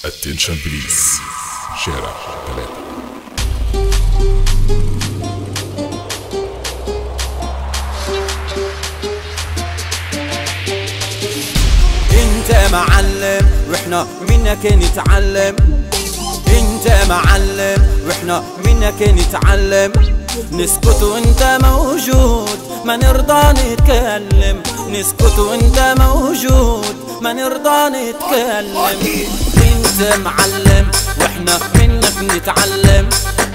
اتنشن بليز شارع 3. انت معلم واحنا منك نتعلم، انت معلم واحنا منك نتعلم، نسكت وانت موجود ما نرضى نتكلم، نسكت وانت موجود ما نرضى نتكلم. انت معلم واحنا منك نتعلم،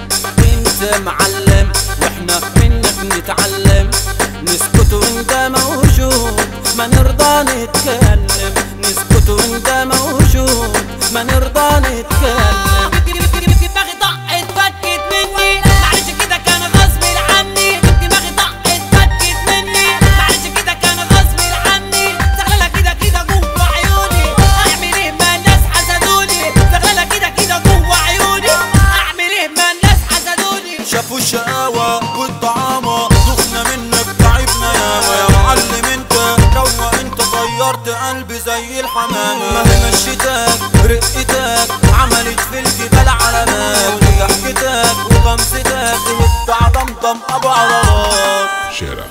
انت معلم واحنا منك نتعلم، نسكت وانت موجود ما نرضى نتكلم، نسكت وانت موجود ما نرضى نتكلم. دماغي طقت فكت مني، معلش كده كان غصب عني، دماغي طقت فكت مني، معلش كده كان غصب عني، زغلله كده كده جوه عيوني، اعمل ايه ما الناس حسدوني، زغلله كده كده جوه عيوني، اعمل ايه ما الناس حسدوني. شافوا الشقاوة والطعامة دخنا منك تعبنا يا معلم، انت روق انت طيرت قلبي زي الحمامة، ما هي مشيتك رقتك عملت في الجبال علامات، وضحكتك وغمستك تهد عضمضم ابو عضلات. شارع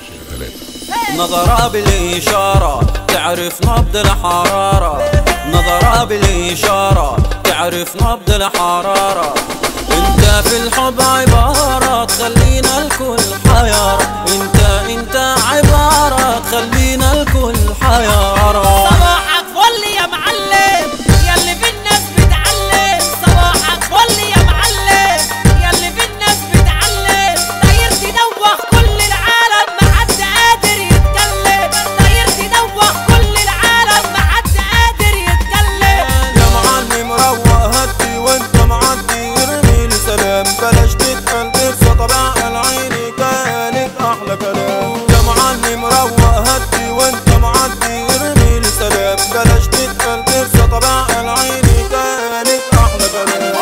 3. نظرة بالإشارة تعرف نبض الحرارة، نظرة بالإشارة تعرف نبض الحرارة، انت في الحب عبارة تخلينا الكل حيارة، انت عبارة تخلينا الكل حيارة. صباحك فل يا معلم ياللي في الناس بتعلم، صباحك فل يا معلم ياللي في الناس بتعلم، داير تدوخ كل العالم ما حد قادر يتكلم، داير تدوخ كل العالم ما حد قادر يتكلم. يا معلم روق هدي وانت معدي ارمي لي سلام، بلاش تتقل ارسى طبع العين جالك احلى كلام. يا معلم روق هدي وانت معدي ارمي لي سلام، بلاش تتقل ارسى طبع العين جالك احلى كلام.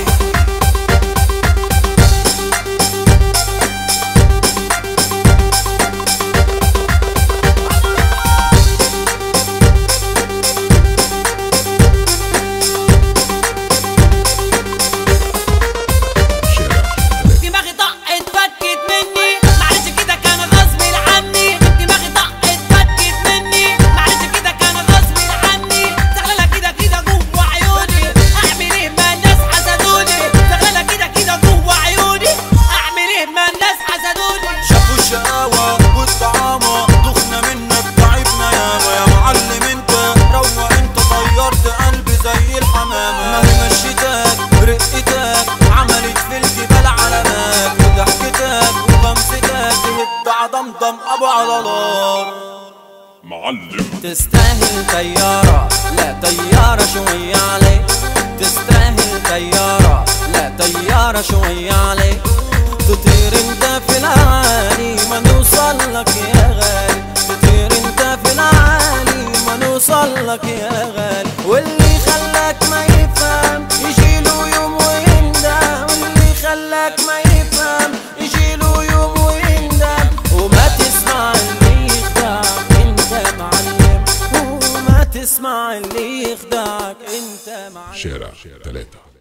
دماغي طقت فكت مني، معلش كده كان غصب عني، دماغي طقت فكت مني، معلش كده كان غصب عني، زغلله كده كده جوه عيوني، اعمل ايه ما الناس حسدوني، زغلله كده كده جوه عيوني، اعمل ايه ما الناس حسدوني. شافوا الشقاوة والطعامة دخنا منك تعبنا يا معلم، انت روق انت طيرت قلبي زي الحمامة، ما هي مشيتك رقتك عملت في الجبال علامات، وضحكتك وغمستك تهد عضمضم ابو عضلات. معلم تستاهل طيارة لا طيارة شوية عليك، تستاهل طيارة لا طيارة شوية عليك، تطير انت في العالي ما نوصل لك يا غالي، تطير انت في العالي ما نوصل لك يا غالي، واللي خلاك ما يفهم يجيله يوم ويندم، واللي خلاك ما يفهم يجيله يوم ويندم، وما تسمع اللي يخدعك انت معلم، وما تسمع اللي يخدعك انت معلم. شارع 3.